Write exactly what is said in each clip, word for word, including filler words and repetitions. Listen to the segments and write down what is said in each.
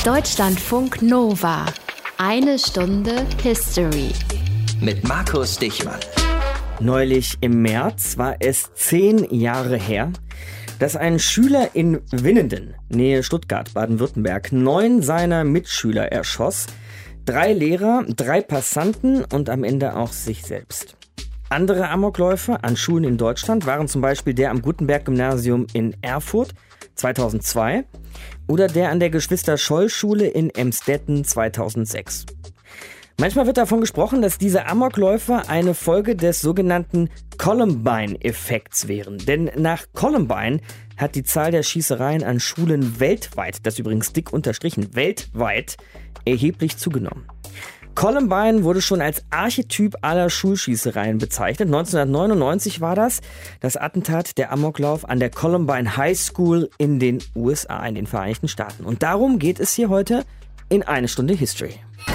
Deutschlandfunk Nova. Eine Stunde History. Mit Markus Dichmann. Neulich im März war es zehn Jahre her, dass ein Schüler in Winnenden, Nähe Stuttgart, Baden-Württemberg, neun seiner Mitschüler erschoss. Drei Lehrer, drei Passanten und am Ende auch sich selbst. Andere Amokläufe an Schulen in Deutschland waren zum Beispiel der am Gutenberg-Gymnasium in Erfurt zweitausendzwei oder der an der Geschwister-Scholl-Schule in Emstetten zweitausendsechs. Manchmal wird davon gesprochen, dass diese Amokläufe eine Folge des sogenannten Columbine-Effekts wären. Denn nach Columbine hat die Zahl der Schießereien an Schulen weltweit, das übrigens dick unterstrichen, weltweit, erheblich zugenommen. Columbine wurde schon als Archetyp aller Schulschießereien bezeichnet. neunzehnhundertneunundneunzig war das, das Attentat, der Amoklauf an der Columbine High School in den U S A, in den Vereinigten Staaten. Und darum geht es hier heute in eine Stunde History.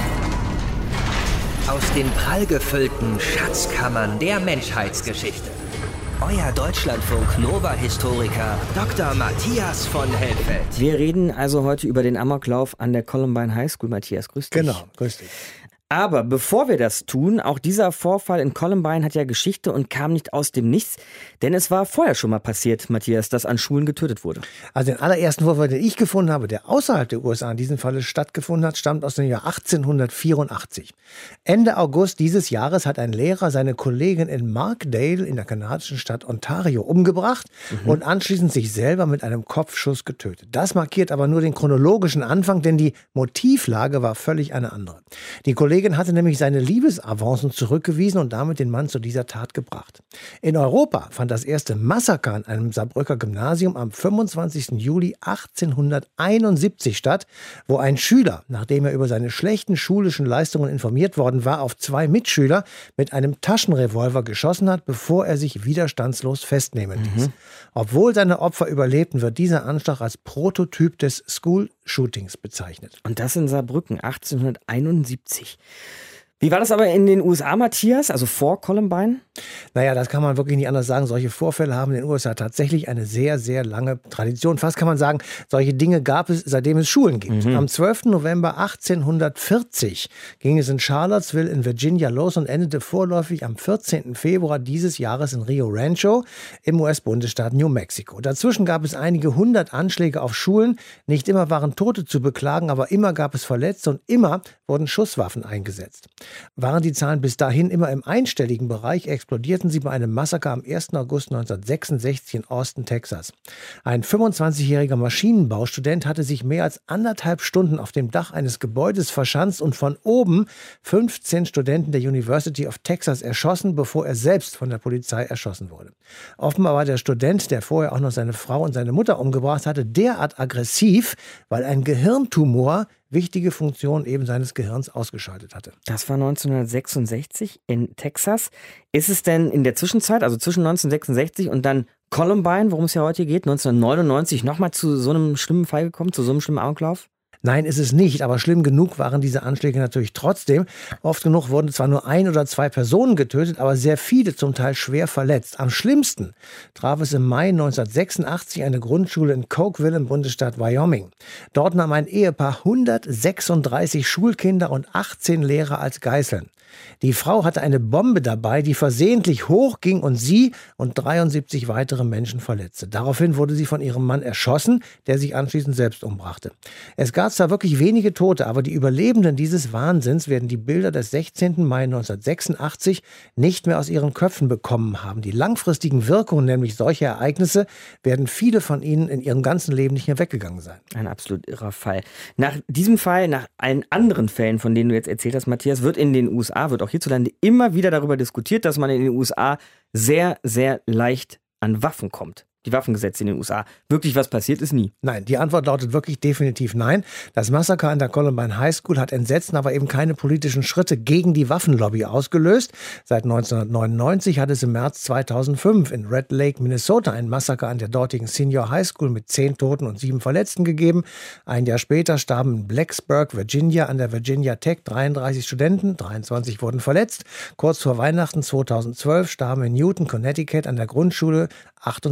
Aus den prallgefüllten Schatzkammern der Menschheitsgeschichte. Euer Deutschlandfunk Nova-Historiker Doktor Matthias von Helfeld. Wir reden also heute über den Amoklauf an der Columbine High School. Matthias, grüß dich. Genau, grüß dich. Aber bevor wir das tun, auch dieser Vorfall in Columbine hat ja Geschichte und kam nicht aus dem Nichts. Denn es war vorher schon mal passiert, Matthias, dass an Schulen getötet wurde. Also den allerersten Vorfall, den ich gefunden habe, der außerhalb der U S A in diesem Falle stattgefunden hat, stammt aus dem Jahr achtzehnhundertvierundachtzig. Ende August dieses Jahres hat ein Lehrer seine Kollegin in Markdale in der kanadischen Stadt Ontario umgebracht mhm. und anschließend sich selber mit einem Kopfschuss getötet. Das markiert aber nur den chronologischen Anfang, denn die Motivlage war völlig eine andere. Die Kollegin hatte nämlich seine Liebesavancen zurückgewiesen und damit den Mann zu dieser Tat gebracht. In Europa fand das erste Massaker an einem Saarbrücker Gymnasium am fünfundzwanzigsten Juli achtzehnhunderteinundsiebzig statt, wo ein Schüler, nachdem er über seine schlechten schulischen Leistungen informiert worden war, auf zwei Mitschüler mit einem Taschenrevolver geschossen hat, bevor er sich widerstandslos festnehmen ließ. Mhm. Obwohl seine Opfer überlebten, wird dieser Anschlag als Prototyp des School-Shootings bezeichnet. Und das in Saarbrücken achtzehnhunderteinundsiebzig. Wie war das aber in den U S A, Matthias, also vor Columbine? Naja, das kann man wirklich nicht anders sagen. Solche Vorfälle haben in den U S A tatsächlich eine sehr, sehr lange Tradition. Fast kann man sagen, solche Dinge gab es, seitdem es Schulen gibt. Mhm. Am zwölften November achtzehnhundertvierzig ging es in Charlottesville in Virginia los und endete vorläufig am vierzehnten Februar dieses Jahres in Rio Rancho im U S-Bundesstaat New Mexico. Dazwischen gab es einige hundert Anschläge auf Schulen. Nicht immer waren Tote zu beklagen, aber immer gab es Verletzte und immer wurden Schusswaffen eingesetzt. Waren die Zahlen bis dahin immer im einstelligen Bereich, explodierten sie bei einem Massaker am ersten August neunzehnhundertsechsundsechzig in Austin, Texas. Ein fünfundzwanzigjähriger Maschinenbaustudent hatte sich mehr als anderthalb Stunden auf dem Dach eines Gebäudes verschanzt und von oben fünfzehn Studenten der University of Texas erschossen, bevor er selbst von der Polizei erschossen wurde. Offenbar war der Student, der vorher auch noch seine Frau und seine Mutter umgebracht hatte, derart aggressiv, weil ein Gehirntumor wichtige Funktionen eben seines Gehirns ausgeschaltet hatte. Das war neunzehnhundertsechsundsechzig in Texas. Ist es denn in der Zwischenzeit, also zwischen neunzehnhundertsechsundsechzig und dann Columbine, worum es ja heute geht, neunzehnhundertneunundneunzig, nochmal zu so einem schlimmen Fall gekommen, zu so einem schlimmen Amoklauf? Nein, ist es nicht, aber schlimm genug waren diese Anschläge natürlich trotzdem. Oft genug wurden zwar nur ein oder zwei Personen getötet, aber sehr viele zum Teil schwer verletzt. Am schlimmsten traf es im Mai neunzehnhundertsechsundachtzig eine Grundschule in Cokeville im Bundesstaat Wyoming. Dort nahm ein Ehepaar hundertsechsunddreißig Schulkinder und achtzehn Lehrer als Geiseln. Die Frau hatte eine Bombe dabei, die versehentlich hochging und sie und dreiundsiebzig weitere Menschen verletzte. Daraufhin wurde sie von ihrem Mann erschossen, der sich anschließend selbst umbrachte. Es gab zwar wirklich wenige Tote, aber die Überlebenden dieses Wahnsinns werden die Bilder des sechzehnten Mai neunzehnhundertsechsundachtzig nicht mehr aus ihren Köpfen bekommen haben. Die langfristigen Wirkungen, nämlich solcher Ereignisse, werden viele von ihnen in ihrem ganzen Leben nicht mehr weggegangen sein. Ein absolut irrer Fall. Nach diesem Fall, nach allen anderen Fällen, von denen du jetzt erzählt hast, Matthias, wird in den U S A, wird auch hierzulande immer wieder darüber diskutiert, dass man in den U S A sehr, sehr leicht an Waffen kommt. Die Waffengesetze in den U S A. Wirklich was passiert ist nie. Nein, die Antwort lautet wirklich definitiv nein. Das Massaker an der Columbine High School hat Entsetzen, aber eben keine politischen Schritte gegen die Waffenlobby ausgelöst. Seit neunzehnhundertneunundneunzig hat es im März zweitausendfünf in Red Lake, Minnesota, ein Massaker an der dortigen Senior High School mit zehn Toten und sieben Verletzten gegeben. Ein Jahr später starben in Blacksburg, Virginia, an der Virginia Tech dreiunddreißig Studenten, dreiundzwanzig wurden verletzt. Kurz vor Weihnachten zweitausendzwölf starben in Newton, Connecticut, an der Grundschule achtundzwanzig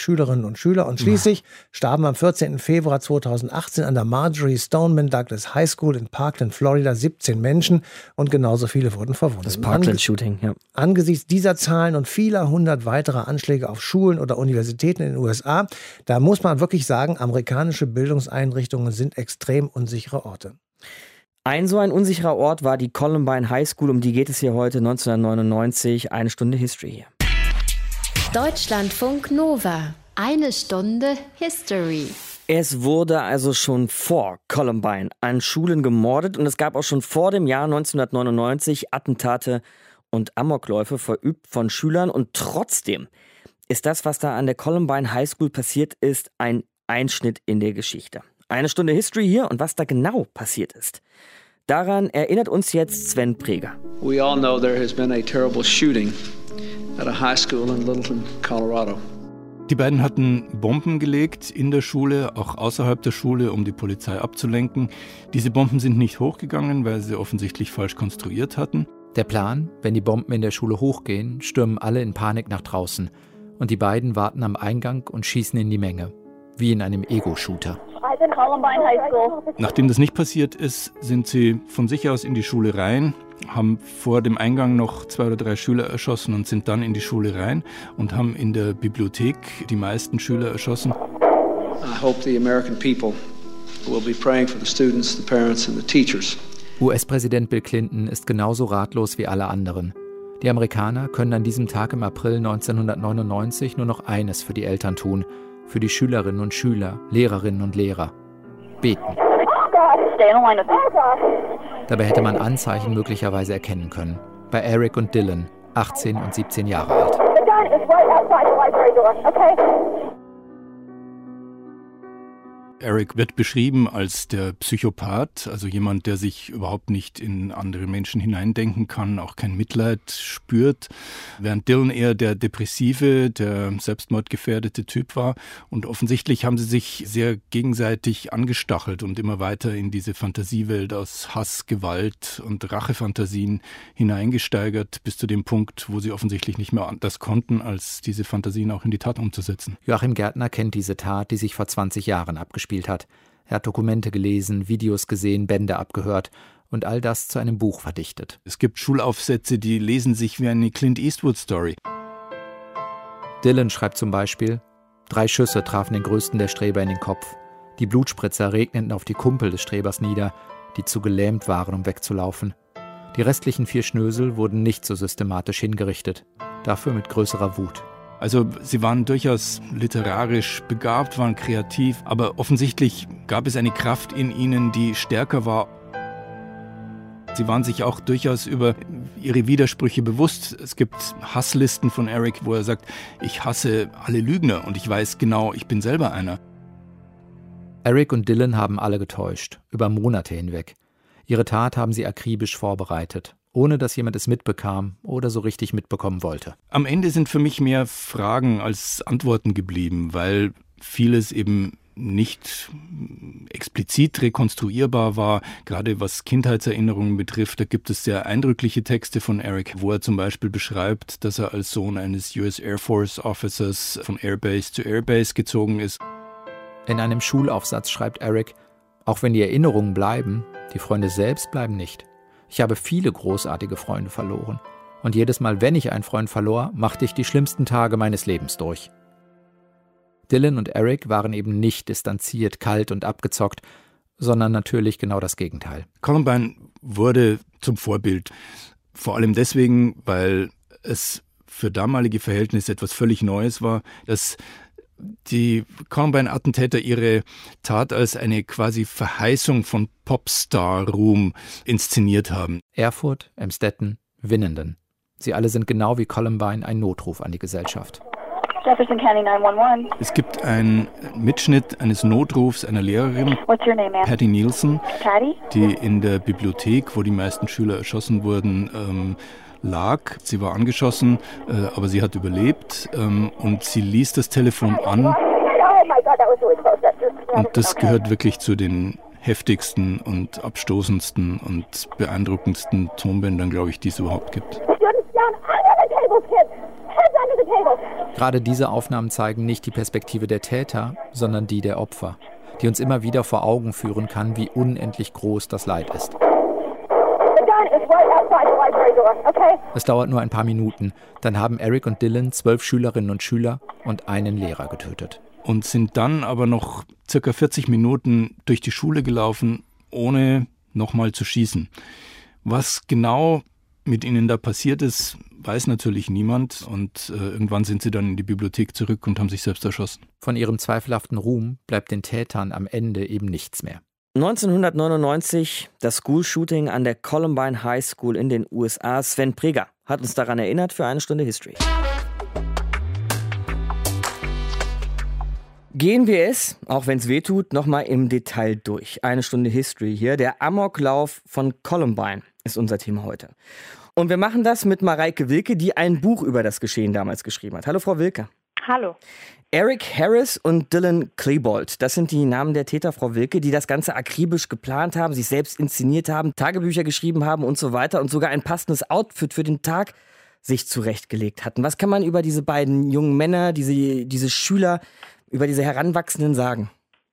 Schülerinnen und Schüler. Und schließlich starben am vierzehnten Februar zweitausendachtzehn an der Marjorie Stoneman Douglas High School in Parkland, Florida, siebzehn Menschen und genauso viele wurden verwundet. Das Parkland-Shooting, ja. Angesichts dieser Zahlen und vieler hundert weiterer Anschläge auf Schulen oder Universitäten in den U S A, da muss man wirklich sagen, amerikanische Bildungseinrichtungen sind extrem unsichere Orte. Ein so ein unsicherer Ort war die Columbine High School, um die geht es hier heute, neunzehnhundertneunundneunzig. Eine Stunde History hier. Deutschlandfunk Nova. Eine Stunde History. Es wurde also schon vor Columbine an Schulen gemordet und es gab auch schon vor dem Jahr neunzehnhundertneunundneunzig Attentate und Amokläufe verübt von Schülern. Und trotzdem ist das, was da an der Columbine High School passiert ist, ein Einschnitt in der Geschichte. Eine Stunde History hier und was da genau passiert ist. Daran erinnert uns jetzt Sven Preger. We all know there has been a terrible shooting at a high school in Littleton, Colorado. Die beiden hatten Bomben gelegt in der Schule, auch außerhalb der Schule, um die Polizei abzulenken. Diese Bomben sind nicht hochgegangen, weil sie offensichtlich falsch konstruiert hatten. Der Plan, wenn die Bomben in der Schule hochgehen, stürmen alle in Panik nach draußen. Und die beiden warten am Eingang und schießen in die Menge. Wie in einem Ego-Shooter. Nachdem das nicht passiert ist, sind sie von sich aus in die Schule rein, haben vor dem Eingang noch zwei oder drei Schüler erschossen und sind dann in die Schule rein und haben in der Bibliothek die meisten Schüler erschossen. I hope the American people will be praying for the students, the parents and the teachers. U S-Präsident Bill Clinton ist genauso ratlos wie alle anderen. Die Amerikaner können an diesem Tag im April neunzehnhundertneunundneunzig nur noch eines für die Eltern tun, für die Schülerinnen und Schüler, Lehrerinnen und Lehrer: beten. Dabei hätte man Anzeichen möglicherweise erkennen können. Bei Eric und Dylan, achtzehn und siebzehn Jahre alt. Eric wird beschrieben als der Psychopath, also jemand, der sich überhaupt nicht in andere Menschen hineindenken kann, auch kein Mitleid spürt, während Dylan eher der depressive, der selbstmordgefährdete Typ war. Und offensichtlich haben sie sich sehr gegenseitig angestachelt und immer weiter in diese Fantasiewelt aus Hass, Gewalt und Rachefantasien hineingesteigert, bis zu dem Punkt, wo sie offensichtlich nicht mehr anders konnten, als diese Fantasien auch in die Tat umzusetzen. Joachim Gärtner kennt diese Tat, die sich vor zwanzig Jahren abgespielt hat. Er hat Dokumente gelesen, Videos gesehen, Bände abgehört und all das zu einem Buch verdichtet. Es gibt Schulaufsätze, die lesen sich wie eine Clint Eastwood-Story. Dylan schreibt zum Beispiel: Drei Schüsse trafen den größten der Streber in den Kopf. Die Blutspritzer regneten auf die Kumpel des Strebers nieder, die zu gelähmt waren, um wegzulaufen. Die restlichen vier Schnösel wurden nicht so systematisch hingerichtet, dafür mit größerer Wut. Also sie waren durchaus literarisch begabt, waren kreativ, aber offensichtlich gab es eine Kraft in ihnen, die stärker war. Sie waren sich auch durchaus über ihre Widersprüche bewusst. Es gibt Hasslisten von Eric, wo er sagt, ich hasse alle Lügner und ich weiß genau, ich bin selber einer. Eric und Dylan haben alle getäuscht, über Monate hinweg. Ihre Tat haben sie akribisch vorbereitet, ohne dass jemand es mitbekam oder so richtig mitbekommen wollte. Am Ende sind für mich mehr Fragen als Antworten geblieben, weil vieles eben nicht explizit rekonstruierbar war, gerade was Kindheitserinnerungen betrifft. Da gibt es sehr eindrückliche Texte von Eric, wo er zum Beispiel beschreibt, dass er als Sohn eines U S Air Force Officers von Airbase zu Airbase gezogen ist. In einem Schulaufsatz schreibt Eric: Auch wenn die Erinnerungen bleiben, die Freunde selbst bleiben nicht. Ich habe viele großartige Freunde verloren. Und jedes Mal, wenn ich einen Freund verlor, machte ich die schlimmsten Tage meines Lebens durch. Dylan und Eric waren eben nicht distanziert, kalt und abgezockt, sondern natürlich genau das Gegenteil. Columbine wurde zum Vorbild. Vor allem deswegen, weil es für damalige Verhältnisse etwas völlig Neues war, dass die Columbine-Attentäter ihre Tat als eine quasi Verheißung von Popstar-Ruhm inszeniert haben. Erfurt, Emstetten, Winnenden. Sie alle sind genau wie Columbine ein Notruf an die Gesellschaft. Jefferson County nine one one. Es gibt einen Mitschnitt eines Notrufs einer Lehrerin, What's your name, ma'am? Patty Nielsen, Patty? die in der Bibliothek, wo die meisten Schüler erschossen wurden, ähm, lag. Sie war angeschossen, äh, aber sie hat überlebt ähm, und sie ließ das Telefon an. Und das gehört wirklich zu den heftigsten und abstoßendsten und beeindruckendsten Tonbändern, glaube ich, die es überhaupt gibt. tables, kids. Heads under the tables. Gerade diese Aufnahmen zeigen nicht die Perspektive der Täter, sondern die der Opfer, die uns immer wieder vor Augen führen kann, wie unendlich groß das Leid ist. Es dauert nur ein paar Minuten, dann haben Eric und Dylan zwölf Schülerinnen und Schüler und einen Lehrer getötet. Und sind dann aber noch circa vierzig Minuten durch die Schule gelaufen, ohne nochmal zu schießen. Was genau mit ihnen da passiert ist, weiß natürlich niemand. Und äh, irgendwann sind sie dann in die Bibliothek zurück und haben sich selbst erschossen. Von ihrem zweifelhaften Ruhm bleibt den Tätern am Ende eben nichts mehr. neunzehnhundertneunundneunzig, das School-Shooting an der Columbine High School in den U S A. Sven Preger hat uns daran erinnert für eine Stunde History. Gehen wir es, auch wenn es weh tut, nochmal im Detail durch. Eine Stunde History hier. Der Amoklauf von Columbine ist unser Thema heute. Und wir machen das mit Mareike Wilke, die ein Buch über das Geschehen damals geschrieben hat. Hallo, Frau Wilke. Hallo. Eric Harris und Dylan Klebold, das sind die Namen der Täter, Frau Wilke, die das Ganze akribisch geplant haben, sich selbst inszeniert haben, Tagebücher geschrieben haben und so weiter und sogar ein passendes Outfit für den Tag sich zurechtgelegt hatten. Was kann man über diese beiden jungen Männer, diese, diese Schüler, über diese Heranwachsenden sagen?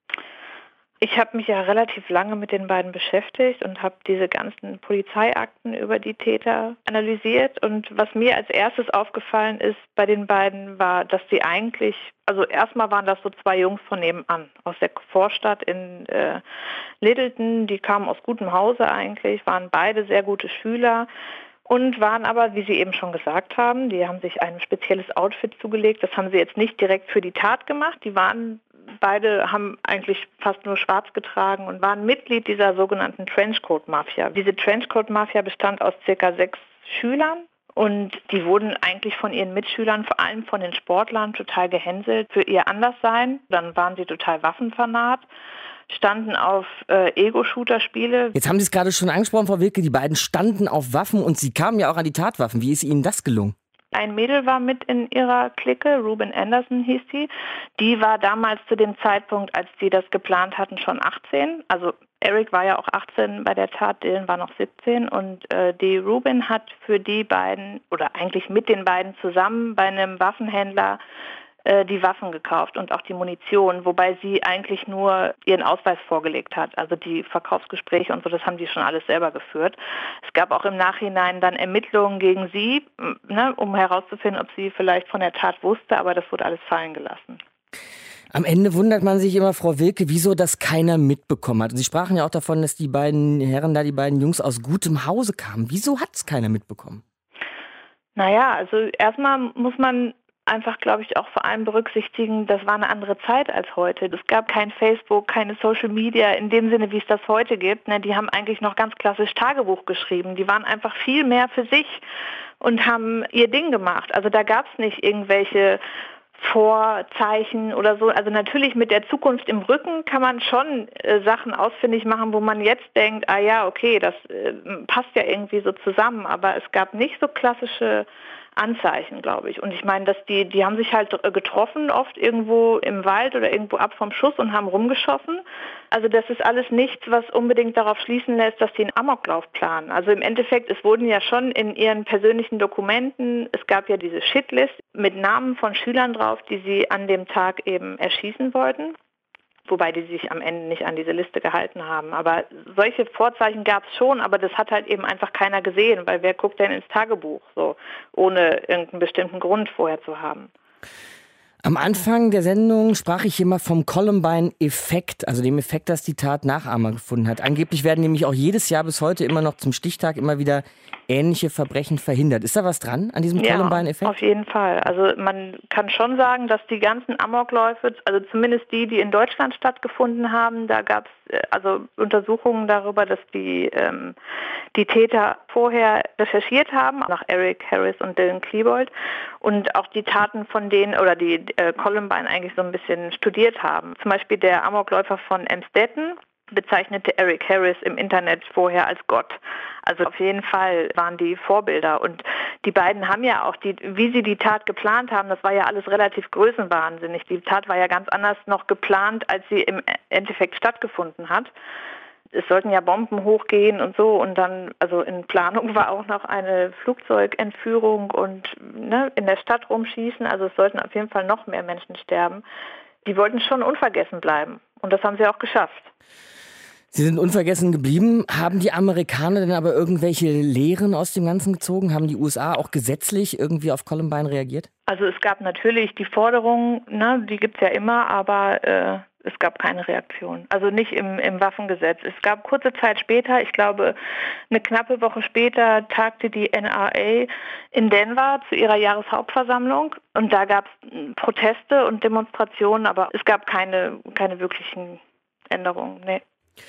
Ich habe mich ja relativ lange mit den beiden beschäftigt und habe diese ganzen Polizeiakten über die Täter analysiert. Und was mir als erstes aufgefallen ist bei den beiden war, dass sie eigentlich, also erstmal waren das so zwei Jungs von nebenan aus der Vorstadt in äh, Littleton, die kamen aus gutem Hause eigentlich, waren beide sehr gute Schüler. Und waren aber, wie Sie eben schon gesagt haben, die haben sich ein spezielles Outfit zugelegt. Das haben sie jetzt nicht direkt für die Tat gemacht. Die waren, beide haben eigentlich fast nur schwarz getragen und waren Mitglied dieser sogenannten Trenchcoat-Mafia. Diese Trenchcoat-Mafia bestand aus circa sechs Schülern. Und die wurden eigentlich von ihren Mitschülern, vor allem von den Sportlern, total gehänselt für ihr Anderssein. Dann waren sie total waffenfanat, standen auf äh, Ego-Shooter-Spiele. Jetzt haben Sie es gerade schon angesprochen, Frau Wilke, die beiden standen auf Waffen und Sie kamen ja auch an die Tatwaffen. Wie ist Ihnen das gelungen? Ein Mädel war mit in ihrer Clique, Ruben Anderson hieß sie. Die war damals zu dem Zeitpunkt, als die das geplant hatten, schon achtzehn. Also Eric war ja auch achtzehn bei der Tat, Dylan war noch siebzehn. Und äh, die Ruben hat für die beiden, oder eigentlich mit den beiden zusammen, bei einem Waffenhändler die Waffen gekauft und auch die Munition, wobei sie eigentlich nur ihren Ausweis vorgelegt hat. Also die Verkaufsgespräche und so, das haben die schon alles selber geführt. Es gab auch im Nachhinein dann Ermittlungen gegen sie, ne, um herauszufinden, ob sie vielleicht von der Tat wusste, aber das wurde alles fallen gelassen. Am Ende wundert man sich immer, Frau Wilke, wieso das keiner mitbekommen hat. Und Sie sprachen ja auch davon, dass die beiden Herren da, die beiden Jungs aus gutem Hause kamen. Wieso hat es keiner mitbekommen? Naja, also erstmal muss man einfach, glaube ich, auch vor allem berücksichtigen, das war eine andere Zeit als heute. Es gab kein Facebook, keine Social Media in dem Sinne, wie es das heute gibt. Ne, die haben eigentlich noch ganz klassisch Tagebuch geschrieben. Die waren einfach viel mehr für sich und haben ihr Ding gemacht. Also da gab es nicht irgendwelche Vorzeichen oder so. Also natürlich mit der Zukunft im Rücken kann man schon äh, Sachen ausfindig machen, wo man jetzt denkt, ah ja, okay, das äh, passt ja irgendwie so zusammen. Aber es gab nicht so klassische Anzeichen, glaube ich. Und ich meine, dass die, die haben sich halt getroffen, oft irgendwo im Wald oder irgendwo ab vom Schuss und haben rumgeschossen. Also das ist alles nichts, was unbedingt darauf schließen lässt, dass die einen Amoklauf planen. Also im Endeffekt, es wurden ja schon in ihren persönlichen Dokumenten, es gab ja diese Shitlist mit Namen von Schülern drauf, die sie an dem Tag eben erschießen wollten. Wobei die sich am Ende nicht an diese Liste gehalten haben. Aber solche Vorzeichen gab es schon, aber das hat halt eben einfach keiner gesehen, weil wer guckt denn ins Tagebuch, so ohne irgendeinen bestimmten Grund vorher zu haben. Am Anfang der Sendung sprach ich immer vom Columbine-Effekt, also dem Effekt, dass die Tat Nachahmer gefunden hat. Angeblich werden nämlich auch jedes Jahr bis heute immer noch zum Stichtag immer wieder ähnliche Verbrechen verhindert. Ist da was dran an diesem ja, Columbine-Effekt? Auf jeden Fall. Also man kann schon sagen, dass die ganzen Amokläufe, also zumindest die, die in Deutschland stattgefunden haben, da gab es also Untersuchungen darüber, dass die, ähm, die Täter vorher recherchiert haben, nach Eric Harris und Dylan Klebold, und auch die Taten von denen oder die äh, Columbine eigentlich so ein bisschen studiert haben. Zum Beispiel der Amokläufer von Emstetten bezeichnete Eric Harris im Internet vorher als Gott. Also auf jeden Fall waren die Vorbilder. Und die beiden haben ja auch, die, wie sie die Tat geplant haben, das war ja alles relativ größenwahnsinnig. Die Tat war ja ganz anders noch geplant, als sie im Endeffekt stattgefunden hat. Es sollten ja Bomben hochgehen und so und dann, also in Planung war auch noch eine Flugzeugentführung und ne, in der Stadt rumschießen. Also es sollten auf jeden Fall noch mehr Menschen sterben. Die wollten schon unvergessen bleiben und das haben sie auch geschafft. Sie sind unvergessen geblieben. Haben die Amerikaner denn aber irgendwelche Lehren aus dem Ganzen gezogen? Haben die U S A auch gesetzlich irgendwie auf Columbine reagiert? Also es gab natürlich die Forderung, ne, die gibt es ja immer, aber äh, es gab keine Reaktion. Also nicht im, im Waffengesetz. Es gab kurze Zeit später, ich glaube eine knappe Woche später, tagte die N R A in Denver zu ihrer Jahreshauptversammlung und da gab es Proteste und Demonstrationen, aber es gab keine, keine wirklichen Änderungen. Nee.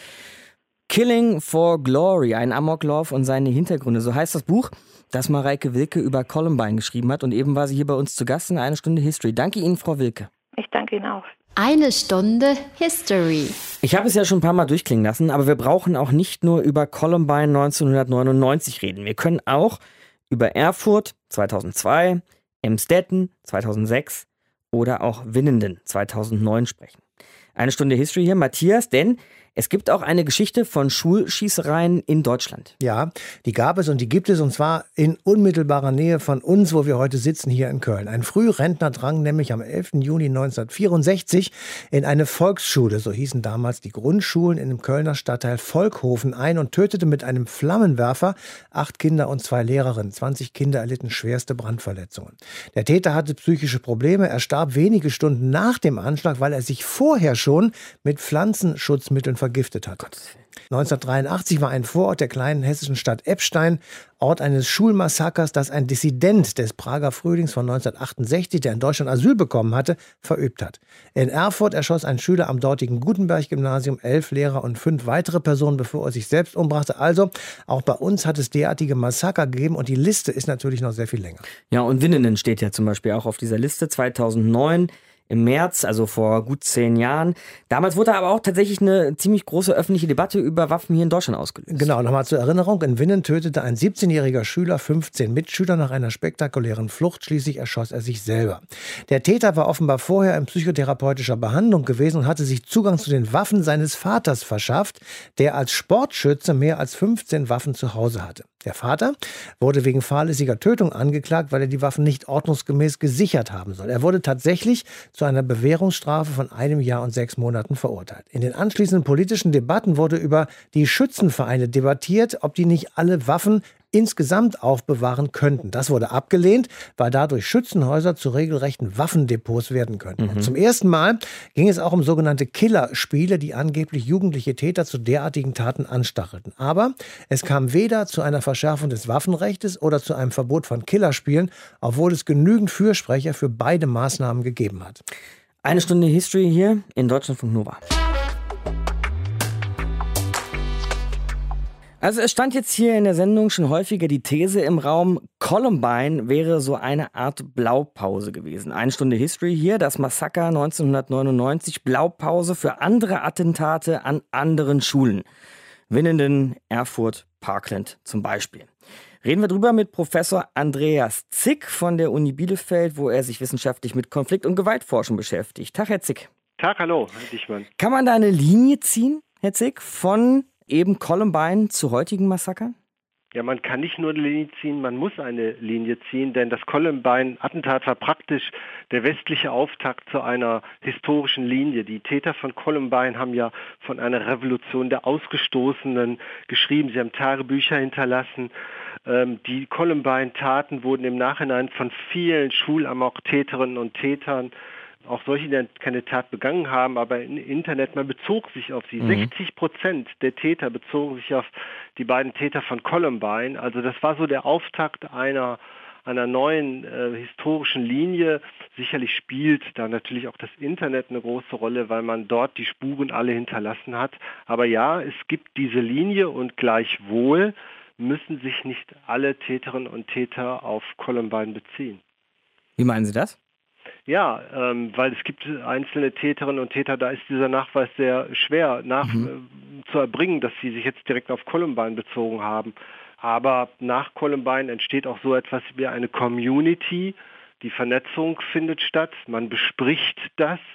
Killing for Glory, ein Amoklauf und seine Hintergründe. So heißt das Buch, das Mareike Wilke über Columbine geschrieben hat. Und eben war sie hier bei uns zu Gast in Eine Stunde History. Danke Ihnen, Frau Wilke. Ich danke Ihnen auch. Eine Stunde History. Ich habe es ja schon ein paar Mal durchklingen lassen, aber wir brauchen auch nicht nur über Columbine neunzehnhundertneunundneunzig reden. Wir können auch über Erfurt zweitausendzwei, Emstetten zweitausendsechs oder auch Winnenden zweitausendneun sprechen. Eine Stunde History hier, Matthias, denn es gibt auch eine Geschichte von Schulschießereien in Deutschland. Ja, die gab es und die gibt es, und zwar in unmittelbarer Nähe von uns, wo wir heute sitzen, hier in Köln. Ein Frührentner drang nämlich am elften Juni neunzehnhundertvierundsechzig in eine Volksschule, so hießen damals die Grundschulen in dem Kölner Stadtteil Volkhofen, ein und tötete mit einem Flammenwerfer acht Kinder und zwei Lehrerinnen. zwanzig Kinder erlitten schwerste Brandverletzungen. Der Täter hatte psychische Probleme. Er starb wenige Stunden nach dem Anschlag, weil er sich vorher schon mit Pflanzenschutzmitteln vergiftet hat. neunzehnhundertdreiundachtzig war ein Vorort der kleinen hessischen Stadt Eppstein Ort eines Schulmassakers, das ein Dissident des Prager Frühlings von neunzehnhundertachtundsechzig, der in Deutschland Asyl bekommen hatte, verübt hat. In Erfurt erschoss ein Schüler am dortigen Gutenberg-Gymnasium elf Lehrer und fünf weitere Personen, bevor er sich selbst umbrachte. Also, auch bei uns hat es derartige Massaker gegeben und die Liste ist natürlich noch sehr viel länger. Ja, und Winnenden steht ja zum Beispiel auch auf dieser Liste. zweitausendneun im März, also vor gut zehn Jahren. Damals wurde aber auch tatsächlich eine ziemlich große öffentliche Debatte über Waffen hier in Deutschland ausgelöst. Genau, nochmal zur Erinnerung. In Winnen tötete ein siebzehnjähriger Schüler fünfzehn Mitschüler nach einer spektakulären Flucht. Schließlich erschoss er sich selber. Der Täter war offenbar vorher in psychotherapeutischer Behandlung gewesen und hatte sich Zugang zu den Waffen seines Vaters verschafft, der als Sportschütze mehr als fünfzehn Waffen zu Hause hatte. Der Vater wurde wegen fahrlässiger Tötung angeklagt, weil er die Waffen nicht ordnungsgemäß gesichert haben soll. Er wurde tatsächlich zu einer Bewährungsstrafe von einem Jahr und sechs Monaten verurteilt. In den anschließenden politischen Debatten wurde über die Schützenvereine debattiert, ob die nicht alle Waffen insgesamt aufbewahren könnten. Das wurde abgelehnt, weil dadurch Schützenhäuser zu regelrechten Waffendepots werden könnten. Mhm. Und zum ersten Mal ging es auch um sogenannte Killerspiele, die angeblich jugendliche Täter zu derartigen Taten anstachelten. Aber es kam weder zu einer Verschärfung des Waffenrechts oder zu einem Verbot von Killerspielen, obwohl es genügend Fürsprecher für beide Maßnahmen gegeben hat. Eine Stunde History hier in Deutschlandfunk Nova. Also es stand jetzt hier in der Sendung schon häufiger die These im Raum, Columbine wäre so eine Art Blaupause gewesen. Eine Stunde History hier, das Massaker neunzehnhundertneunundneunzig, Blaupause für andere Attentate an anderen Schulen. Winnenden, Erfurt, Parkland zum Beispiel. Reden wir drüber mit Professor Andreas Zick von der Uni Bielefeld, wo er sich wissenschaftlich mit Konflikt- und Gewaltforschung beschäftigt. Tag, Herr Zick. Tag, hallo, Herr Dichmann. Kann man da eine Linie ziehen, Herr Zick, von eben Columbine zu heutigen Massakern? Ja, man kann nicht nur eine Linie ziehen, man muss eine Linie ziehen, denn das Columbine-Attentat war praktisch der westliche Auftakt zu einer historischen Linie. Die Täter von Columbine haben ja von einer Revolution der Ausgestoßenen geschrieben, sie haben Tagebücher hinterlassen. Die Columbine-Taten wurden im Nachhinein von vielen Schulamok-Täterinnen und Tätern, auch solche, die keine Tat begangen haben, aber im Internet, man bezog sich auf sie. Mhm. sechzig Prozent der Täter bezogen sich auf die beiden Täter von Columbine. Also das war so der Auftakt einer, einer neuen äh, historischen Linie. Sicherlich spielt da natürlich auch das Internet eine große Rolle, weil man dort die Spuren alle hinterlassen hat. Aber ja, es gibt diese Linie und gleichwohl müssen sich nicht alle Täterinnen und Täter auf Columbine beziehen. Wie meinen Sie das? Ja, ähm, weil es gibt einzelne Täterinnen und Täter, da ist dieser Nachweis sehr schwer nach, mhm. äh, zu erbringen, dass sie sich jetzt direkt auf Columbine bezogen haben. Aber nach Columbine entsteht auch so etwas wie eine Community. Die Vernetzung findet statt, man bespricht das,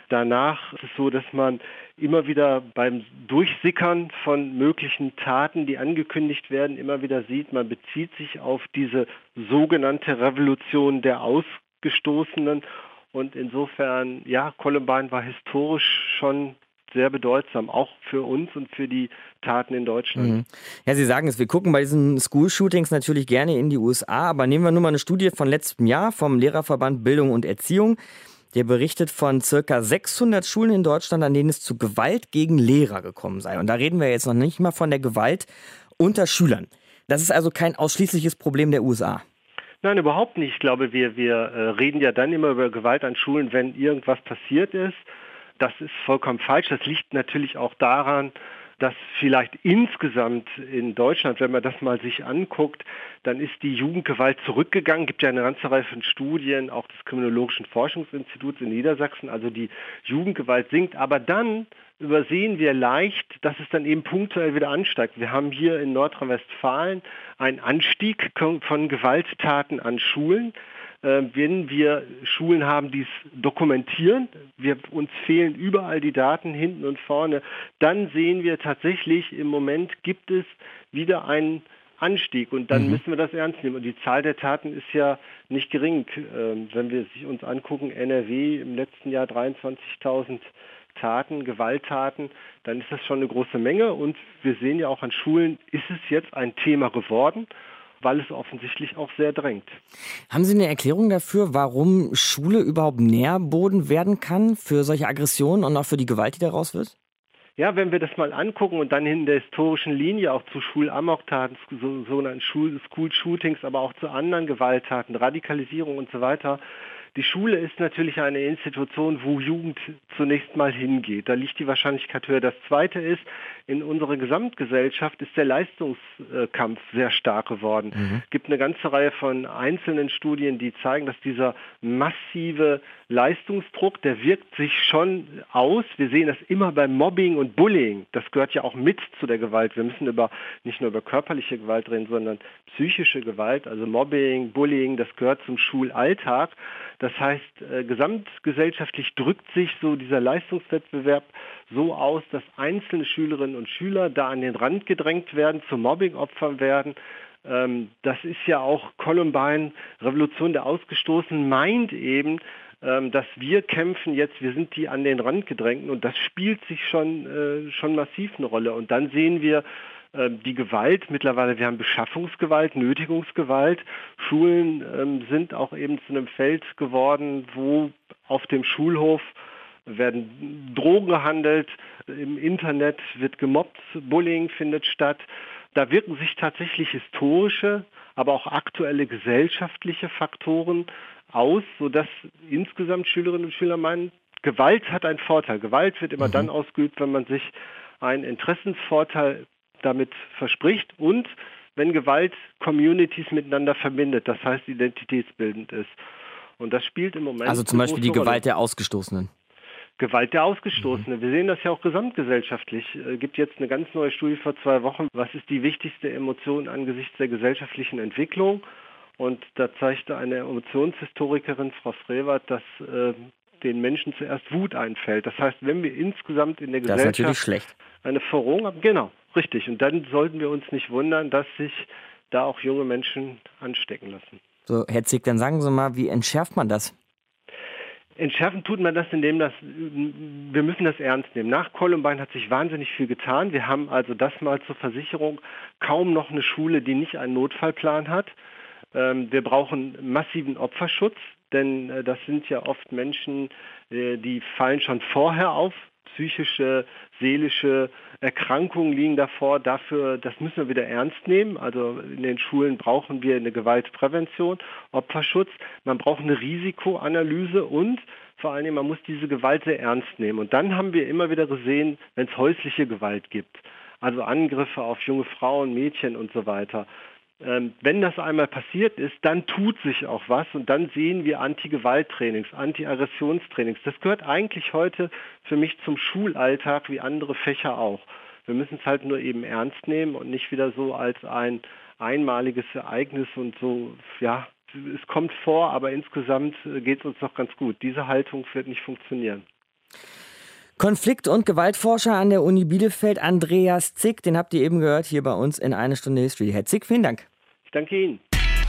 danach ist es so, dass man immer wieder beim Durchsickern von möglichen Taten, die angekündigt werden, immer wieder sieht, man bezieht sich auf diese sogenannte Revolution der Ausgestoßenen. Und insofern, ja, Columbine war historisch schon sehr bedeutsam, auch für uns und für die Taten in Deutschland. Mhm. Ja, Sie sagen es, wir gucken bei diesen School-Shootings natürlich gerne in die U S A, aber nehmen wir nur mal eine Studie von letztem Jahr vom Lehrerverband Bildung und Erziehung. Der berichtet von circa sechshundert Schulen in Deutschland, an denen es zu Gewalt gegen Lehrer gekommen sei. Und da reden wir jetzt noch nicht mal von der Gewalt unter Schülern. Das ist also kein ausschließliches Problem der U S A. Nein, überhaupt nicht. Ich glaube, wir, wir äh, reden ja dann immer über Gewalt an Schulen, wenn irgendwas passiert ist. Das ist vollkommen falsch. Das liegt natürlich auch daran, dass vielleicht insgesamt in Deutschland, wenn man das mal sich anguckt, dann ist die Jugendgewalt zurückgegangen. Es gibt ja eine ganze Reihe von Studien, auch des Kriminologischen Forschungsinstituts in Niedersachsen, also die Jugendgewalt sinkt. Aber dann übersehen wir leicht, dass es dann eben punktuell wieder ansteigt. Wir haben hier in Nordrhein-Westfalen einen Anstieg von Gewalttaten an Schulen. Wenn wir Schulen haben, die es dokumentieren, wir, uns fehlen überall die Daten hinten und vorne, dann sehen wir tatsächlich, im Moment gibt es wieder einen Anstieg und dann mhm. müssen wir das ernst nehmen. Und die Zahl der Taten ist ja nicht gering. Wenn wir sich uns angucken, N R W im letzten Jahr dreiundzwanzigtausend Taten, Gewalttaten, dann ist das schon eine große Menge. Und wir sehen ja auch an Schulen, ist es jetzt ein Thema geworden, weil es offensichtlich auch sehr drängt. Haben Sie eine Erklärung dafür, warum Schule überhaupt Nährboden werden kann für solche Aggressionen und auch für die Gewalt, die daraus wird? Ja, wenn wir das mal angucken und dann in der historischen Linie auch zu Schulamoktaten, so, sogenannten School-Shootings, aber auch zu anderen Gewalttaten, Radikalisierung und so weiter. Die Schule ist natürlich eine Institution, wo Jugend zunächst mal hingeht. Da liegt die Wahrscheinlichkeit höher. Das Zweite ist, in unserer Gesamtgesellschaft ist der Leistungskampf sehr stark geworden. Mhm. Es gibt eine ganze Reihe von einzelnen Studien, die zeigen, dass dieser massive Leistungsdruck, der wirkt sich schon aus. Wir sehen das immer beim Mobbing und Bullying. Das gehört ja auch mit zu der Gewalt. Wir müssen über nicht nur über körperliche Gewalt reden, sondern psychische Gewalt, also Mobbing, Bullying, das gehört zum Schulalltag. Das heißt, äh, gesamtgesellschaftlich drückt sich so dieser Leistungswettbewerb so aus, dass einzelne Schülerinnen und Schüler da an den Rand gedrängt werden, zu Mobbingopfern werden. Ähm, das ist ja auch Columbine, Revolution der Ausgestoßenen, meint eben, ähm, dass wir kämpfen jetzt, wir sind die an den Rand gedrängten und das spielt sich schon, äh, schon massiv eine Rolle. Und dann sehen wir, die Gewalt, mittlerweile, wir haben Beschaffungsgewalt, Nötigungsgewalt. Schulen ähm, sind auch eben zu einem Feld geworden, wo auf dem Schulhof werden Drogen gehandelt, im Internet wird gemobbt, Bullying findet statt. Da wirken sich tatsächlich historische, aber auch aktuelle gesellschaftliche Faktoren aus, sodass insgesamt Schülerinnen und Schüler meinen, Gewalt hat einen Vorteil. Gewalt wird immer mhm. dann ausgeübt, wenn man sich einen Interessensvorteil damit verspricht und wenn Gewalt Communities miteinander verbindet, das heißt identitätsbildend ist. Und das spielt im Moment... Also zum Beispiel die Gewalt der Ausgestoßenen. Gewalt der Ausgestoßenen. Mhm. Wir sehen das ja auch gesamtgesellschaftlich. Es gibt jetzt eine ganz neue Studie vor zwei Wochen. Was ist die wichtigste Emotion angesichts der gesellschaftlichen Entwicklung? Und da zeigte eine Emotionshistorikerin, Frau Frevert, dass äh, den Menschen zuerst Wut einfällt. Das heißt, wenn wir insgesamt in der das Gesellschaft ist natürlich schlecht. eine Verrohung haben, genau, richtig. Und dann sollten wir uns nicht wundern, dass sich da auch junge Menschen anstecken lassen. So, Herr Zick, dann sagen Sie mal, wie entschärft man das? Entschärfen tut man das, indem das, wir müssen das ernst nehmen. Nach Columbine hat sich wahnsinnig viel getan. Wir haben also das mal zur Versicherung, kaum noch eine Schule, die nicht einen Notfallplan hat. Wir brauchen massiven Opferschutz, denn das sind ja oft Menschen, die fallen schon vorher auf. Psychische, seelische Erkrankungen liegen davor. Dafür, das müssen wir wieder ernst nehmen. Also in den Schulen brauchen wir eine Gewaltprävention, Opferschutz. Man braucht eine Risikoanalyse und vor allen Dingen, man muss diese Gewalt sehr ernst nehmen. Und dann haben wir immer wieder gesehen, wenn es häusliche Gewalt gibt, also Angriffe auf junge Frauen, Mädchen und so weiter. Ähm, wenn das einmal passiert ist, dann tut sich auch was und dann sehen wir Anti-Gewalt-Trainings, Anti-Aggressionstrainings. Das gehört eigentlich heute für mich zum Schulalltag wie andere Fächer auch. Wir müssen es halt nur eben ernst nehmen und nicht wieder so als ein einmaliges Ereignis und so, ja, es kommt vor, aber insgesamt geht es uns noch ganz gut. Diese Haltung wird nicht funktionieren. Konflikt- und Gewaltforscher an der Uni Bielefeld, Andreas Zick, den habt ihr eben gehört hier bei uns in Eine Stunde History. Herr Zick, vielen Dank. Ich danke Ihnen.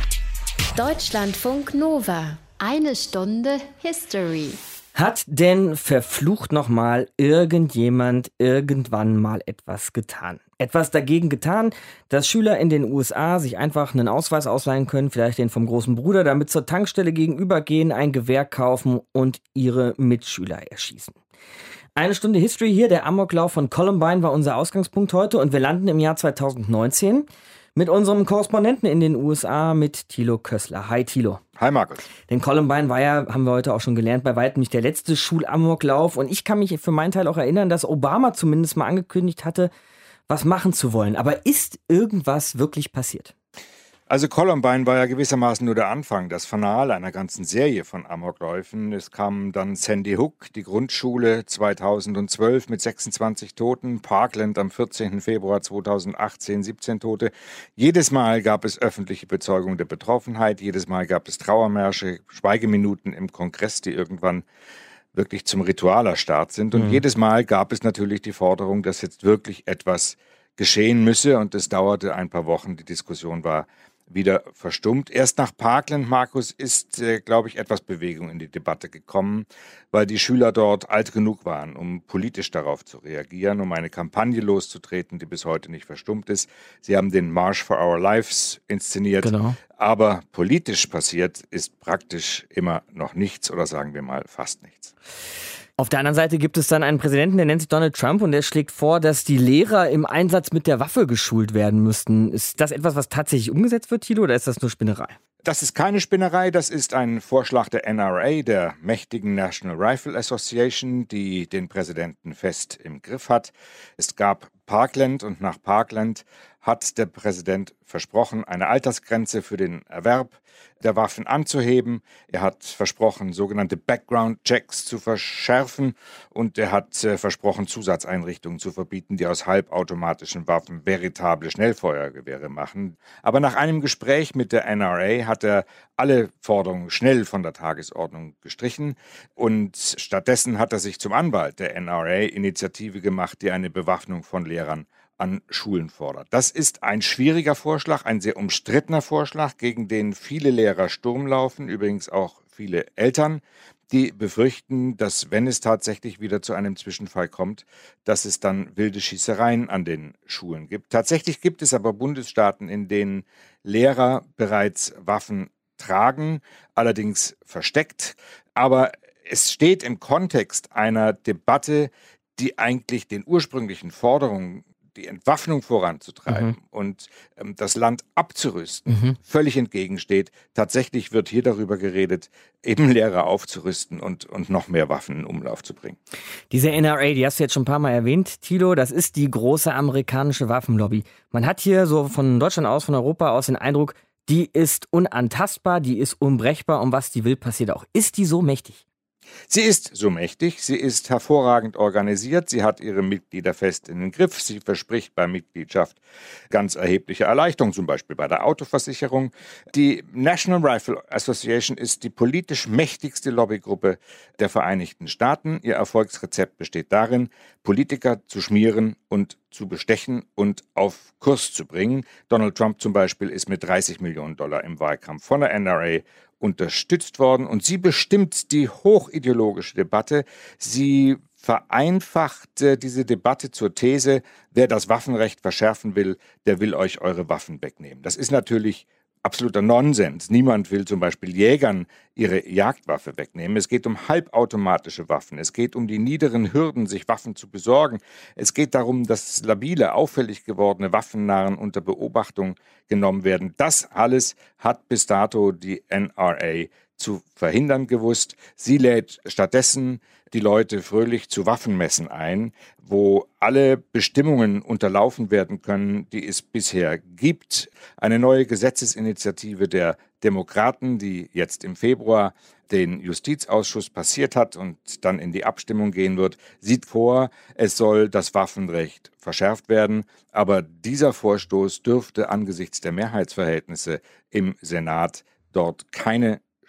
Deutschlandfunk Nova. Eine Stunde History. Hat denn verflucht nochmal irgendjemand irgendwann mal etwas getan? Etwas dagegen getan, dass Schüler in den U S A sich einfach einen Ausweis ausleihen können, vielleicht den vom großen Bruder, damit zur Tankstelle gegenübergehen, ein Gewehr kaufen und ihre Mitschüler erschießen. Eine Stunde History hier, der Amoklauf von Columbine war unser Ausgangspunkt heute und wir landen im Jahr zweitausendneunzehn mit unserem Korrespondenten in den U S A, mit Thilo Kössler. Hi Thilo. Hi Markus. Denn Columbine war ja, haben wir heute auch schon gelernt, bei weitem nicht der letzte Schulamoklauf. Und ich kann mich für meinen Teil auch erinnern, dass Obama zumindest mal angekündigt hatte, was machen zu wollen. Aber ist irgendwas wirklich passiert? Also Columbine war ja gewissermaßen nur der Anfang, das Finale einer ganzen Serie von Amokläufen. Es kam dann Sandy Hook, die Grundschule zweitausendzwölf mit sechsundzwanzig Toten, Parkland am vierzehnten Februar zweitausendachtzehn, siebzehn Tote. Jedes Mal gab es öffentliche Bezeugung der Betroffenheit, jedes Mal gab es Trauermärsche, Schweigeminuten im Kongress, die irgendwann wirklich zum Ritual erstarrt sind. Und mhm. jedes Mal gab es natürlich die Forderung, dass jetzt wirklich etwas geschehen müsse. Und es dauerte ein paar Wochen, die Diskussion war wieder verstummt. Erst nach Parkland, Markus, ist, äh, glaube ich, etwas Bewegung in die Debatte gekommen, weil die Schüler dort alt genug waren, um politisch darauf zu reagieren, um eine Kampagne loszutreten, die bis heute nicht verstummt ist. Sie haben den March for Our Lives inszeniert, genau. Aber politisch passiert ist praktisch immer noch nichts oder sagen wir mal fast nichts. Auf der anderen Seite gibt es dann einen Präsidenten, der nennt sich Donald Trump und der schlägt vor, dass die Lehrer im Einsatz mit der Waffe geschult werden müssten. Ist das etwas, was tatsächlich umgesetzt wird, Thilo, oder ist das nur Spinnerei? Das ist keine Spinnerei, das ist ein Vorschlag der N R A, der mächtigen National Rifle Association, die den Präsidenten fest im Griff hat. Es gab Parkland und nach Parkland hat der Präsident versprochen, eine Altersgrenze für den Erwerb der Waffen anzuheben. Er hat versprochen, sogenannte Background-Checks zu verschärfen und er hat äh, versprochen, Zusatzeinrichtungen zu verbieten, die aus halbautomatischen Waffen veritable Schnellfeuergewehre machen. Aber nach einem Gespräch mit der N R A hat er alle Forderungen schnell von der Tagesordnung gestrichen und stattdessen hat er sich zum Anwalt der N R A-Initiative gemacht, die eine Bewaffnung von Lehrern an Schulen fordert. Das ist ein schwieriger Vorschlag, ein sehr umstrittener Vorschlag, gegen den viele Lehrer Sturm laufen, übrigens auch viele Eltern, die befürchten, dass wenn es tatsächlich wieder zu einem Zwischenfall kommt, dass es dann wilde Schießereien an den Schulen gibt. Tatsächlich gibt es aber Bundesstaaten, in denen Lehrer bereits Waffen tragen, allerdings versteckt. Aber es steht im Kontext einer Debatte, die eigentlich den ursprünglichen Forderungen, die Entwaffnung voranzutreiben mhm. und ähm, das Land abzurüsten, mhm. völlig entgegensteht. Tatsächlich wird hier darüber geredet, eben Lehrer aufzurüsten und, und noch mehr Waffen in Umlauf zu bringen. Diese N R A, die hast du jetzt schon ein paar Mal erwähnt, Thilo, das ist die große amerikanische Waffenlobby. Man hat hier so von Deutschland aus, von Europa aus den Eindruck, die ist unantastbar, die ist unbrechbar und was die will, passiert auch. Ist die so mächtig? Sie ist so mächtig, sie ist hervorragend organisiert, sie hat ihre Mitglieder fest in den Griff, sie verspricht bei Mitgliedschaft ganz erhebliche Erleichterungen, zum Beispiel bei der Autoversicherung. Die National Rifle Association ist die politisch mächtigste Lobbygruppe der Vereinigten Staaten. Ihr Erfolgsrezept besteht darin, Politiker zu schmieren und zu bestechen und auf Kurs zu bringen. Donald Trump zum Beispiel ist mit dreißig Millionen Dollar im Wahlkampf von der N R A unterstützt worden und sie bestimmt die hochideologische Debatte. Sie vereinfacht äh, diese Debatte zur These, wer das Waffenrecht verschärfen will, der will euch eure Waffen wegnehmen. Das ist natürlich absoluter Nonsens. Niemand will zum Beispiel Jägern ihre Jagdwaffe wegnehmen. Es geht um halbautomatische Waffen. Es geht um die niederen Hürden, sich Waffen zu besorgen. Es geht darum, dass labile, auffällig gewordene Waffennarren unter Beobachtung genommen werden. Das alles hat bis dato die N R A zu verhindern gewusst. Sie lädt stattdessen die Leute fröhlich zu Waffenmessen ein, wo alle Bestimmungen unterlaufen werden können, die es bisher gibt. Eine neue Gesetzesinitiative der Demokraten, die jetzt im Februar den Justizausschuss passiert hat und dann in die Abstimmung gehen wird, sieht vor, es soll das Waffenrecht verschärft werden. Aber dieser Vorstoß dürfte angesichts der Mehrheitsverhältnisse im Senat dort keine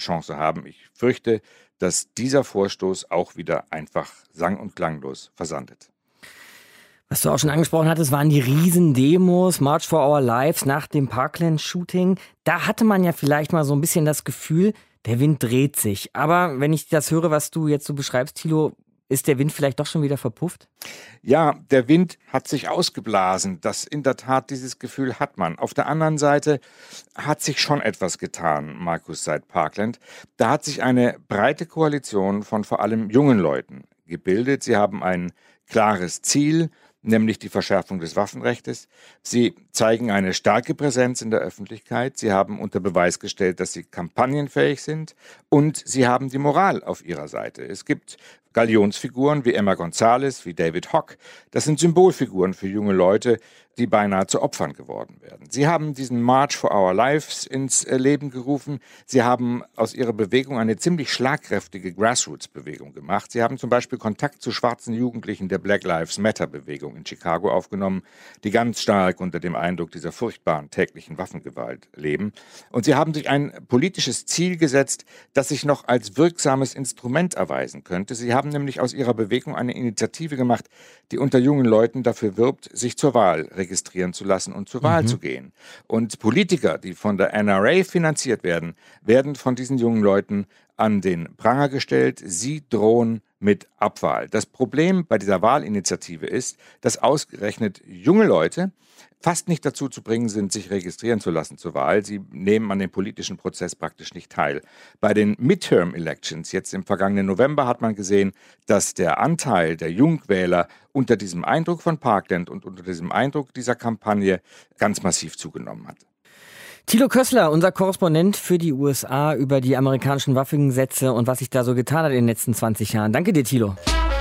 Chance haben. Ich fürchte, dass dieser Vorstoß auch wieder einfach sang- und klanglos versandet. Was du auch schon angesprochen hattest, waren die Riesendemos, March for Our Lives nach dem Parkland-Shooting. Da hatte man ja vielleicht mal so ein bisschen das Gefühl, der Wind dreht sich. Aber wenn ich das höre, was du jetzt so beschreibst, Thilo, ist der Wind vielleicht doch schon wieder verpufft? Ja, der Wind hat sich ausgeblasen. Das in der Tat, dieses Gefühl hat man. Auf der anderen Seite hat sich schon etwas getan, Markus, seit Parkland. Da hat sich eine breite Koalition von vor allem jungen Leuten gebildet. Sie haben ein klares Ziel, nämlich die Verschärfung des Waffenrechts. Sie zeigen eine starke Präsenz in der Öffentlichkeit. Sie haben unter Beweis gestellt, dass sie kampagnenfähig sind. Und sie haben die Moral auf ihrer Seite. Es gibt Galionsfiguren wie Emma Gonzalez, wie David Hock. Das sind Symbolfiguren für junge Leute, die beinahe zu Opfern geworden werden. Sie haben diesen March for Our Lives ins Leben gerufen. Sie haben aus ihrer Bewegung eine ziemlich schlagkräftige Grassroots-Bewegung gemacht. Sie haben zum Beispiel Kontakt zu schwarzen Jugendlichen der Black Lives Matter-Bewegung in Chicago aufgenommen, die ganz stark unter dem Eindruck dieser furchtbaren täglichen Waffengewalt leben. Und sie haben sich ein politisches Ziel gesetzt, das sich noch als wirksames Instrument erweisen könnte. Sie haben nämlich aus ihrer Bewegung eine Initiative gemacht, die unter jungen Leuten dafür wirbt, sich zur Wahl registrieren zu lassen und zur Wahl Mhm. zu gehen. Und Politiker, die von der N R A finanziert werden, werden von diesen jungen Leuten an den Pranger gestellt. Sie drohen mit Abwahl. Das Problem bei dieser Wahlinitiative ist, dass ausgerechnet junge Leute fast nicht dazu zu bringen sind, sich registrieren zu lassen zur Wahl. Sie nehmen an dem politischen Prozess praktisch nicht teil. Bei den Midterm-Elections jetzt im vergangenen November hat man gesehen, dass der Anteil der Jungwähler unter diesem Eindruck von Parkland und unter diesem Eindruck dieser Kampagne ganz massiv zugenommen hat. Thilo Kössler, unser Korrespondent für die U S A über die amerikanischen Waffengesetze und was sich da so getan hat in den letzten zwanzig Jahren. Danke dir, Thilo.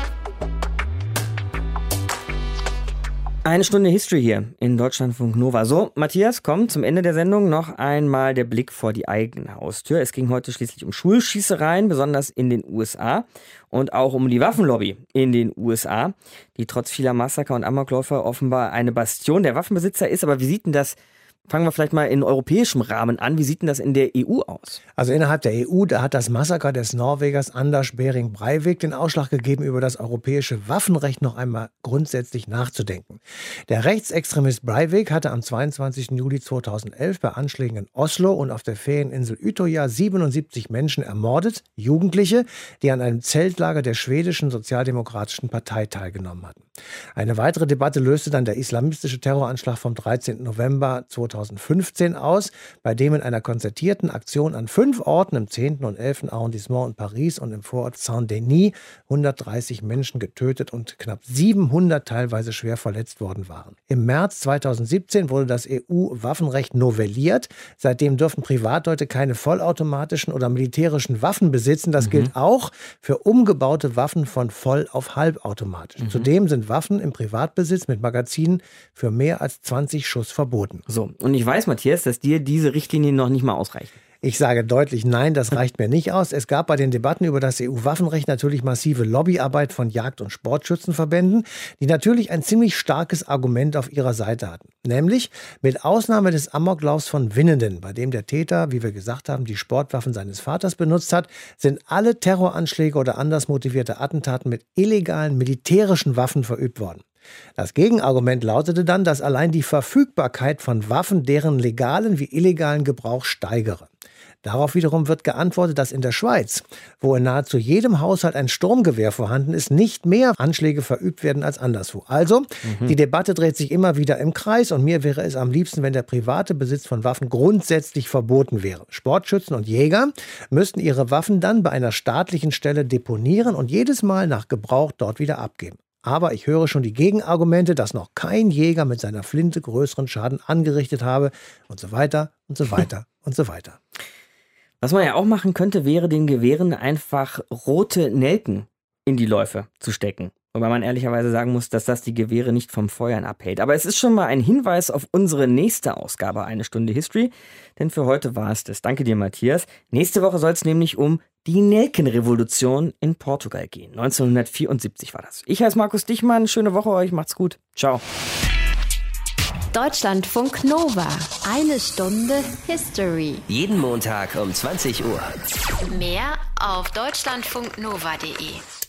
Eine Stunde History hier in Deutschlandfunk Nova. So, Matthias, komm, zum Ende der Sendung noch einmal der Blick vor die eigene Haustür. Es ging heute schließlich um Schulschießereien, besonders in den U S A und auch um die Waffenlobby in den U S A, die trotz vieler Massaker und Amokläufer offenbar eine Bastion der Waffenbesitzer ist. Aber wie sieht denn das? Fangen wir vielleicht mal in europäischem Rahmen an. Wie sieht denn das in der E U aus? Also innerhalb der E U, da hat das Massaker des Norwegers Anders Behring Breivik den Ausschlag gegeben, über das europäische Waffenrecht noch einmal grundsätzlich nachzudenken. Der Rechtsextremist Breivik hatte am zweiundzwanzigsten Juli zweitausendelf bei Anschlägen in Oslo und auf der Ferieninsel Utøya siebenundsiebzig Menschen ermordet, Jugendliche, die an einem Zeltlager der schwedischen Sozialdemokratischen Partei teilgenommen hatten. Eine weitere Debatte löste dann der islamistische Terroranschlag vom dreizehnten November zweitausendfünfzehn aus, bei dem in einer konzertierten Aktion an fünf Orten im zehnten und elften Arrondissement in Paris und im Vorort Saint-Denis hundertdreißig Menschen getötet und knapp siebenhundert teilweise schwer verletzt worden waren. Im März zweitausendsiebzehn wurde das E U-Waffenrecht novelliert. Seitdem dürfen Privatleute keine vollautomatischen oder militärischen Waffen besitzen. Das mhm. gilt auch für umgebaute Waffen von voll- auf halbautomatisch. Mhm. Zudem sind Waffen im Privatbesitz mit Magazinen für mehr als zwanzig Schuss verboten. So, und ich weiß, Matthias, dass dir diese Richtlinien noch nicht mal ausreichen. Ich sage deutlich nein, das reicht mir nicht aus. Es gab bei den Debatten über das E U-Waffenrecht natürlich massive Lobbyarbeit von Jagd- und Sportschützenverbänden, die natürlich ein ziemlich starkes Argument auf ihrer Seite hatten. Nämlich, mit Ausnahme des Amoklaufs von Winnenden, bei dem der Täter, wie wir gesagt haben, die Sportwaffen seines Vaters benutzt hat, sind alle Terroranschläge oder anders motivierte Attentaten mit illegalen militärischen Waffen verübt worden. Das Gegenargument lautete dann, dass allein die Verfügbarkeit von Waffen deren legalen wie illegalen Gebrauch steigere. Darauf wiederum wird geantwortet, dass in der Schweiz, wo in nahezu jedem Haushalt ein Sturmgewehr vorhanden ist, nicht mehr Anschläge verübt werden als anderswo. Also, mhm. die Debatte dreht sich immer wieder im Kreis und mir wäre es am liebsten, wenn der private Besitz von Waffen grundsätzlich verboten wäre. Sportschützen und Jäger müssten ihre Waffen dann bei einer staatlichen Stelle deponieren und jedes Mal nach Gebrauch dort wieder abgeben. Aber ich höre schon die Gegenargumente, dass noch kein Jäger mit seiner Flinte größeren Schaden angerichtet habe und so weiter und so weiter und so weiter. Was man ja auch machen könnte, wäre den Gewehren einfach rote Nelken in die Läufe zu stecken. Wobei man ehrlicherweise sagen muss, dass das die Gewehre nicht vom Feuern abhält. Aber es ist schon mal ein Hinweis auf unsere nächste Ausgabe, eine Stunde History. Denn für heute war es das. Danke dir, Matthias. Nächste Woche soll es nämlich um die Nelkenrevolution in Portugal gehen. neunzehnhundertvierundsiebzig war das. Ich heiße Markus Dichmann. Schöne Woche euch. Macht's gut. Ciao. Deutschlandfunk Nova. Eine Stunde History. Jeden Montag um zwanzig Uhr. Mehr auf deutschlandfunknova punkt de.